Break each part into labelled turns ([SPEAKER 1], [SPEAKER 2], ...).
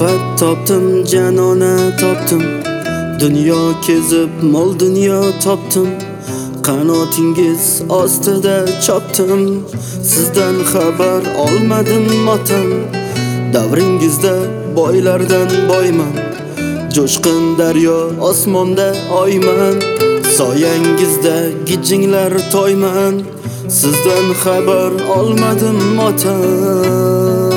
[SPEAKER 1] Ofat topdim, janona topdim. Dunyo kezib, mol dunyo topdim. Qanotingiz ostida chopdim. Sizdan xabar olmadim otam. Davringizda boylardan boyman. Jo'shqin daryo osmonda oyman. Soyangizda gijinglar toyman. Sizdan xabar olmadim otam.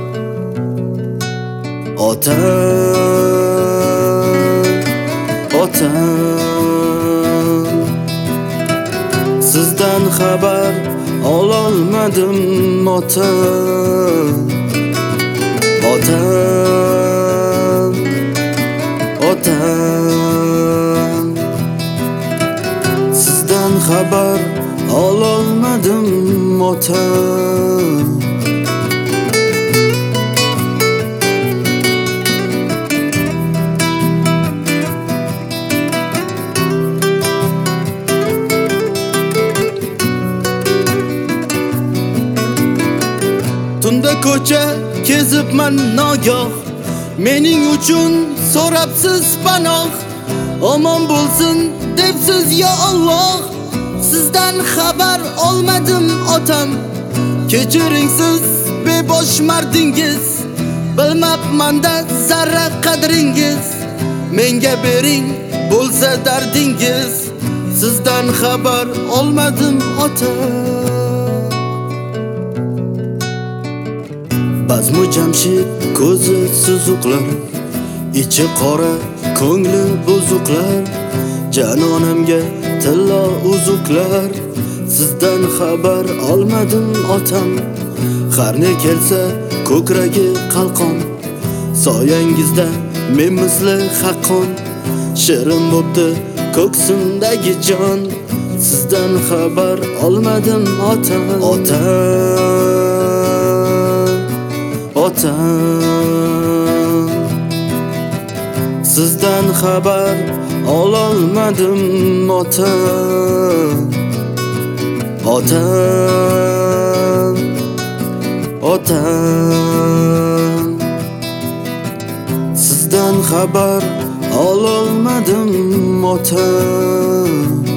[SPEAKER 1] Otam, sizdan xabar ololmadim otam. Otam, sizdan xabar ololmadim otam. Tunda ko'cha kezibman nogoh, mening uchun so'rabsiz panoh. Omon bo'lsin debsiz ya Alloh. Sizdan xabar olmadim otam. Kechiring siz bebosh mardingiz. Bilmabmanda zarra qadringiz. Menga bering bo'lsa dardingiz. Sizdan xabar olmadim otam. Bazmu Jamshid ko'zi suzuqlar, ichi qora ko'ngli buzuqlar. Janonamga tillo uzuqlar. Sizdan xabar olmadim otam. Har ne kelsa ko'kragi qalqon. Soyangizda men misli haqqon. Shirin bo'pti ko'ksimdagi jon. Sizdan xabar olmadim otam. Otam, sizdan xabar ololmadim otam. Otam, sizdan xabar ololmadim otam.